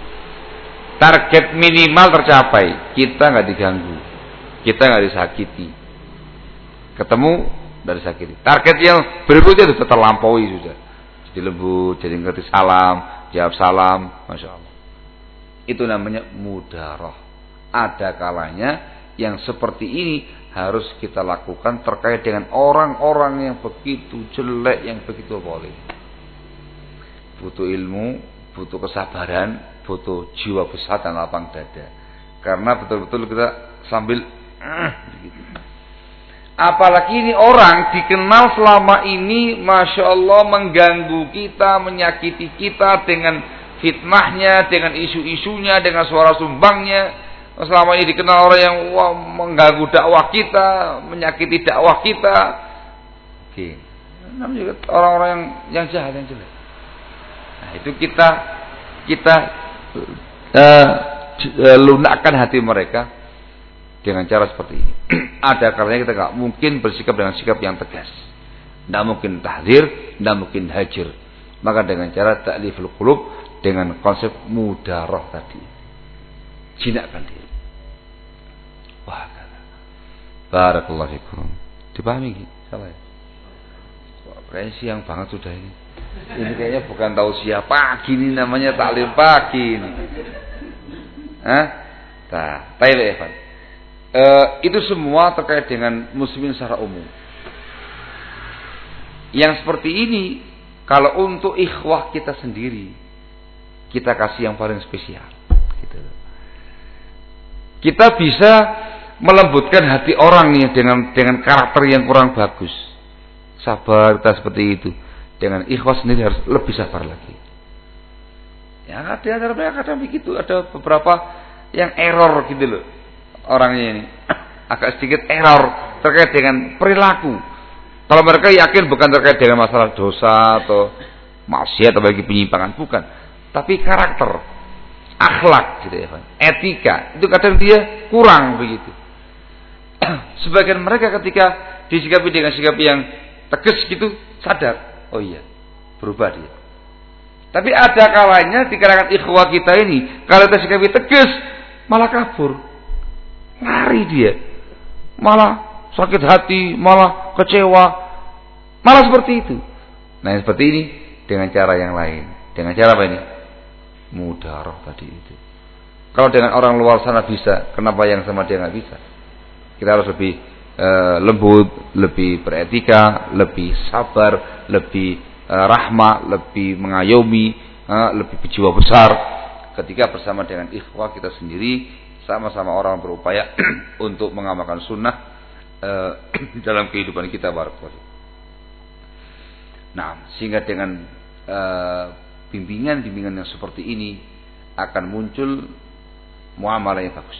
Target minimal tercapai, kita nggak diganggu, kita nggak disakiti, ketemu dari sakiti. Target yang berikutnya sudah terlampaui sudah, jadi lembut, jadi ngerti salam, jawab salam, masya Allah. Itu namanya mudarah. Ada kalanya yang seperti ini harus kita lakukan terkait dengan orang-orang yang begitu jelek, yang begitu zalim. Butuh ilmu, butuh kesabaran, butuh jiwa besar dan lapang dada. Karena betul-betul kita sambil begitu. Apalagi ini orang dikenal selama ini, masya Allah, mengganggu kita, menyakiti kita dengan fitnahnya, dengan isu-isunya, dengan suara sumbangnya. Selama ini dikenal orang yang mengganggu dakwah kita, menyakiti dakwah kita. Oke, namanya juga orang-orang yang jahat, yang jelek. Nah, itu kita lunakkan hati mereka dengan cara seperti ini. Ada kalanya kita nggak mungkin bersikap dengan sikap yang tegas, nggak mungkin tahdzir, nggak mungkin hajar. Maka dengan cara ta'liful qulub, dengan konsep mudarah tadi, jinakkan diri. Wah, barakallahu fikum. Dipahami gitu? Salah ya? Kayaknya siang banget sudah ini. Ini kayaknya bukan tausiah pagi, ini namanya taklim pagi ini. Baik Evan. Itu semua terkait dengan muslimin secara umum. Yang seperti ini, kalau untuk ikhwah kita sendiri, kita kasih yang paling spesial. Gitu. Kita bisa melembutkan hati orang nih dengan karakter yang kurang bagus. Sabar kita seperti itu. Dengan ikhwas sendiri harus lebih sabar lagi. Ya ada mereka kadang begitu, ada beberapa yang error gitu loh orangnya ini. agak sedikit error terkait dengan perilaku. Kalau mereka yakin bukan terkait dengan masalah dosa atau maksiat atau bagi penyimpangan, bukan, tapi karakter, akhlak gitu ya, etika itu kadang dia kurang begitu. Sebagian mereka ketika disikapi dengan sikap yang tegas gitu sadar, oh iya, berubah dia. Tapi ada kalanya di kalangan ikhwah kita ini, kalau kita sikapi tegas, malah kabur, lari dia, malah sakit hati, malah kecewa, malah seperti itu. Nah, yang seperti ini dengan cara yang lain. Dengan cara apa ini? Mudarah tadi itu. Kalau dengan orang luar sana bisa, kenapa yang sama dia nggak bisa? Kita harus lebih lembut, lebih beretika, lebih sabar, lebih rahmah, lebih mengayomi, lebih berjiwa besar ketika bersama dengan ikhwah kita sendiri, sama-sama orang berupaya untuk mengamalkan sunnah dalam kehidupan kita barakallahu. Nah, sehingga dengan bimbingan-bimbingan yang seperti ini akan muncul muamalah yang bagus.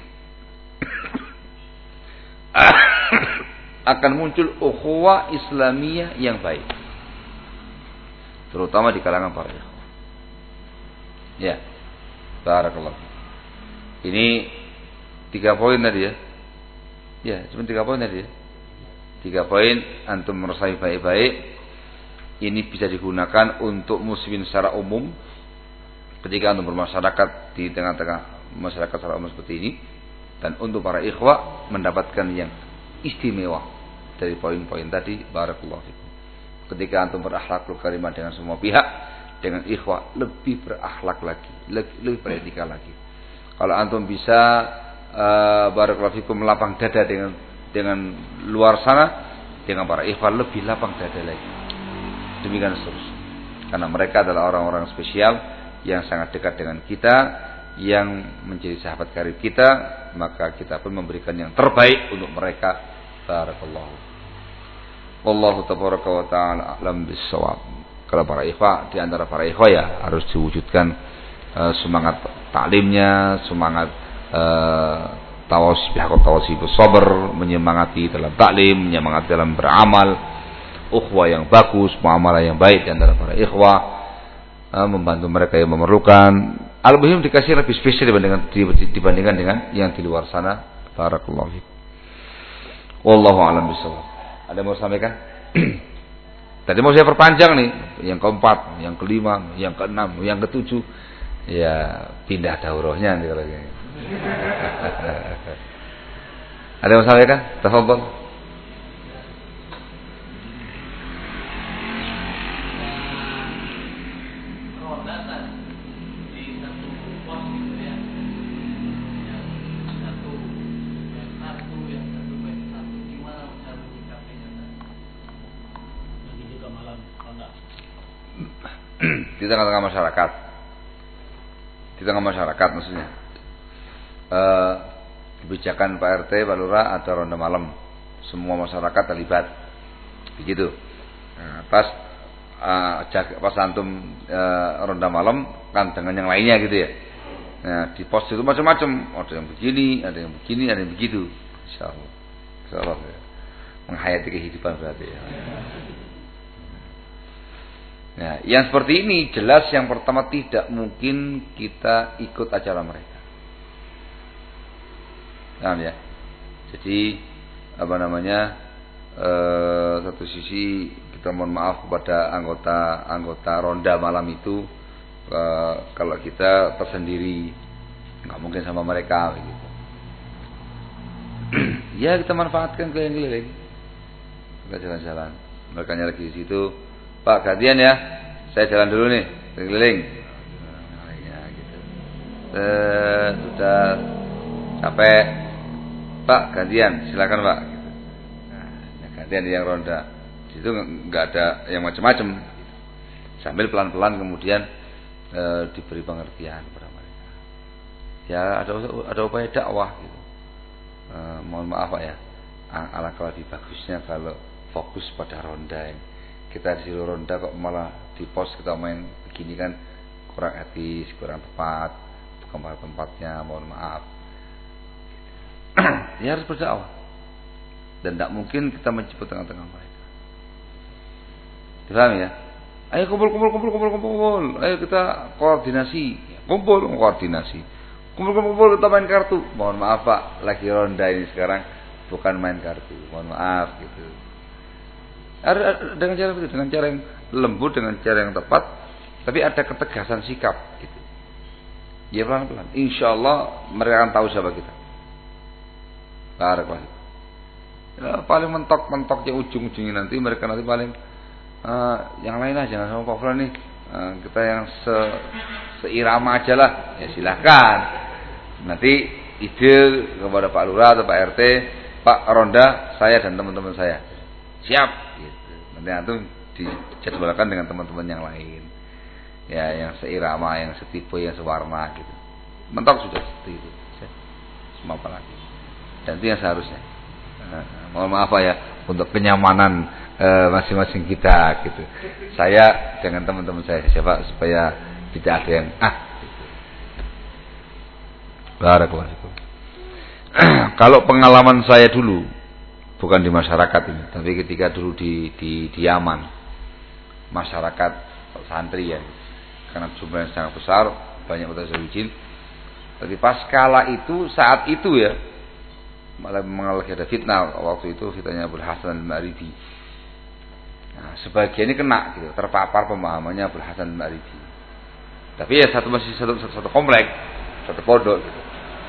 Akan muncul ukhuwah Islamiyah yang baik, terutama di kalangan para ikhwah. Ya, barakallahu. Ini 3 poin tadi ya. Ya, cuma 3 poin tadi ya. 3 poin antum meresai baik-baik. Ini bisa digunakan untuk muslimin secara umum ketika antum bermasyarakat di tengah-tengah masyarakat secara umum seperti ini, dan untuk para ikhwah mendapatkan yang istimewa dari poin-poin tadi barakallahu fikum. Ketika antum berakhlakul karimah dengan semua pihak, dengan ikhwah lebih berakhlak lagi, lebih beretika lagi. Kalau antum bisa barakallahu fikum lapang dada dengan luar sana, dengan para ikhwah lebih lapang dada lagi. Demikian seterusnya. Karena mereka adalah orang-orang spesial yang sangat dekat dengan kita, yang menjadi sahabat karib kita, maka kita pun memberikan yang terbaik untuk mereka. Barakallahu. Wallahu tabaraka wa ta'ala a'lam bis-shawab. Kalau para ikhwah, di antara para ikhwah ya harus diwujudkan semangat taklimnya, semangat tawasi bersabar, menyemangati dalam taklim, menyemangati dalam beramal, ukhuwah yang bagus, muamalah yang baik di antara para ikhwah, membantu mereka yang memerlukan. Al-muhim dikasih lebih spesial dibandingkan dengan yang di luar sana. Barakallahu fiik. Wallahu a'lam bishawab. Ada yang mau sampaikan? Tadi mau saya perpanjang nih, yang keempat, yang kelima, yang keenam, yang ketujuh. Ya pindah daurahnya nanti kalau gini. Ada yang mau sampaikan? Tafadhol. Di tengah-tengah masyarakat, di tengah masyarakat maksudnya kebijakan Pak RT, Pak Lurah ada ronda malam, semua masyarakat terlibat, begitu. Nah, pas antum ronda malam kan dengan yang lainnya gitu ya. Nah, di pos itu macam-macam, ada yang begini, ada yang begini, ada yang begitu. Insyaallah, insyaallah ya. Menghayati kehidupan berarti ya. Nah, yang seperti ini jelas yang pertama tidak mungkin kita ikut acara mereka. Paham ya? Jadi satu sisi kita mohon maaf kepada anggota ronda malam itu, kalau kita tersendiri nggak mungkin sama mereka begitu. Ya kita manfaatkan keliling-keliling, kita jalan-jalan. Mereka lagi di situ. Pak gantian ya, saya jalan dulu nih, keliling. Nah, ya, gitu. Sudah capek, Pak gantian, silakan Pak. Gitu. Nah, gantian yang ronda, itu nggak ada yang macam-macam. Sambil pelan-pelan kemudian diberi pengertian kepada mereka. Ya ada upaya dakwah gitu. Mohon maaf Pak ya, alangkah lebih bagusnya kalau fokus pada ronda yang kita disuruh ronda kok malah di pos kita main begini kan kurang etis, kurang tepat, bukan pada tempatnya, mohon maaf. Ya harus berdakwah. Dan tidak mungkin kita menjemput tengah-tengah mereka. Dipahami ya? Ayo kumpul. Ayo kita koordinasi. Kumpul koordinasi. Kumpul kita main kartu. Mohon maaf Pak, lagi ronda ini sekarang, bukan main kartu. Mohon maaf gitu. Dengan cara begitu, dengan cara yang lembut, dengan cara yang tepat, tapi ada ketegasan sikap gitu. Ya pelan-pelan. Insyaallah mereka akan tahu siapa kita. Barakallahu. Ya, paling mentok-mentoknya ujung-ujungnya nanti mereka nanti paling yang lain lah, jangan sama Pak Fulan nih. Kita yang seirama aja lah. Ya silahkan. Nanti ide kepada Pak Lurah atau Pak RT, Pak Ronda, saya dan teman-teman saya. Siap gitu. Nanti antum dijadwalkan dengan teman-teman yang lain. Ya, yang seirama, yang setipe, yang sewarna gitu. Mentok sudah seperti itu. Semua apa lagi. Dan itu yang seharusnya. Mohon maaf ya untuk kenyamanan masing-masing kita gitu. Saya dengan teman-teman saya siapa supaya tidak ada yang gitu. Barakallahu. Kalau pengalaman saya dulu bukan di masyarakat ini, tapi ketika dulu di Yaman, masyarakat santri ya, karena jumlahnya sangat besar, banyak mutazawijin. Tapi pas kala itu, saat itu ya, malah mengalami ada fitnah waktu itu, fitnahnya Abul Hasan al-Ma'ribi. Nah, sebagian ini kena gitu, terpapar pemahamannya Abul Hasan al-Ma'ribi. Tapi ya masih satu komplek, satu pondok gitu.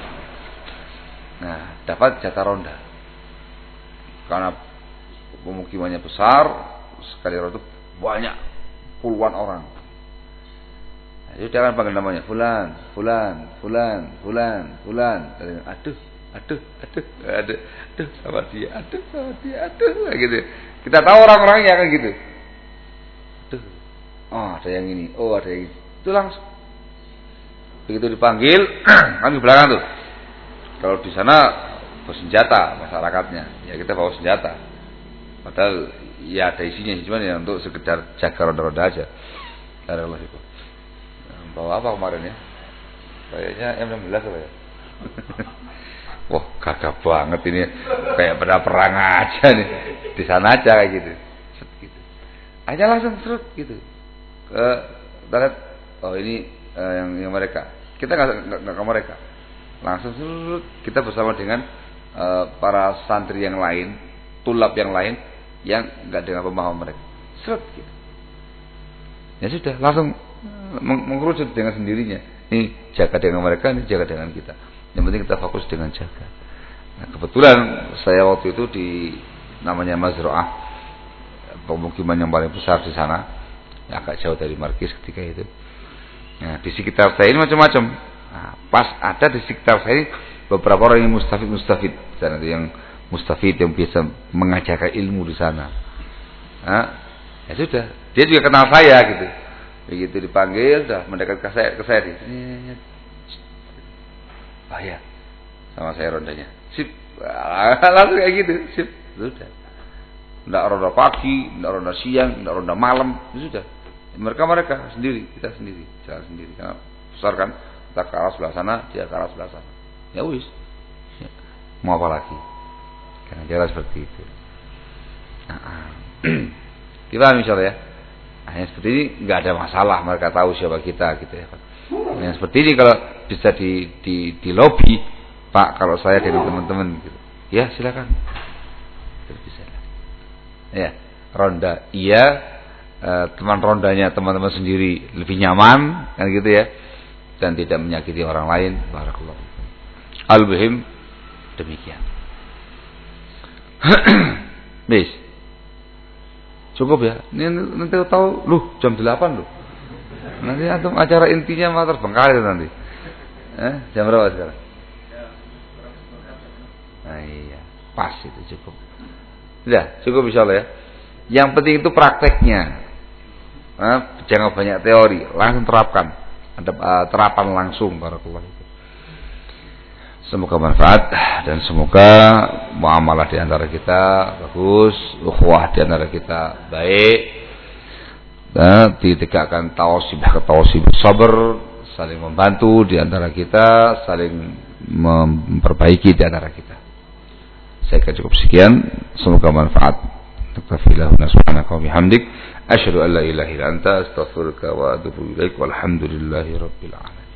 Nah, dapat jatah ronda. Karena pemukimannya besar, sekali ronda banyak puluhan orang. Nah, jadi dia akan panggil namanya fulan. Aduh, sama dia, gitu. Kita tahu orang-orangnya kan gitu. Aduh, ada yang ini, ada yang ini. Itu langsung. Begitu dipanggil, kan di belakang tuh. Kalau di sana bersenjata masyarakatnya, ya kita bawa senjata. Padahal ya ada isinya, cuma ya untuk sekedar jaga ronda-ronda aja. Alhamdulillah itu. Bawa apa kemarin ya? Kayaknya M16 apa ya? Wah, gagah banget ini, kayak pada perang aja nih. Di sana aja kayak gitu. Gitu. Aja langsung serut gitu. Kita lihat, ini yang mereka. Kita nggak ke mereka. Langsung serut kita bersama dengan para santri yang lain, tulab yang lain yang nggak dengan pemahaman mereka. Serut gitu. Ya sudah, langsung mengerucut dengan sendirinya. Ini jaga dengan mereka, ini jaga dengan kita. Yang penting kita fokus dengan jaga. Nah, kebetulan saya waktu itu di namanya Mazra'ah, pemukiman yang paling besar di sana, agak jauh dari markis ketika itu. Nah, di sekitar saya ini macam-macam. Nah, pas ada di sekitar saya ini beberapa orang yang mustafid di sana, yang mustafid yang biasa mengajarkan ilmu di sana. Nah, ya sudah, dia juga kenal saya gitu. Begitu dipanggil, sudah mendekat ke saya ini. Ya, sama saya rondanya. Sip, langsung kayak gitu. Sip, sudah. Tidak ronda pagi, tidak ronda siang, tidak ronda malam, sudah. Mereka sendiri, kita sendiri, jalan sendiri. Karena besar kan, kita ke arah sebelah sana, dia ke arah sebelah sana. Ya wis. Ya. Mau apa lagi? Karena jalan seperti itu. Kita misalnya ya. Nah, yang seperti ini nggak ada masalah, mereka tahu siapa kita gitu ya. Yang seperti ini kalau bisa di lobby, Pak, kalau saya dengan teman-teman gitu. Ya, silakan. Bisa. Ya, ronda. Iya, teman rondanya teman-teman sendiri lebih nyaman kan gitu ya. Dan tidak menyakiti orang lain. Barakallahu. Al-muhim demikian. Bis. Cukup ya. Ini nanti tahu jam 8 loh. Nanti antum acara intinya mah terbengkalai nanti. Jam berapa sekarang? Nah, iya, pas itu cukup. Sudah, cukup insyaallah ya. Yang penting itu prakteknya. Jangan banyak teori, langsung terapkan. Ada terapan langsung barakallahu. Semoga manfaat dan semoga muamalah di antara kita bagus, ukhuwah di antara kita baik. Dan ditegakkan tawasib sabar, saling membantu di antara kita, saling memperbaiki di antara kita. Saya akan cukup sekian, semoga manfaat. Naktafilahu subhanaka wa bihamdik, asyhadu an la ilaha illa anta, astaghfiruka wa atubu ilaik, walhamdulillahi rabbil alamin.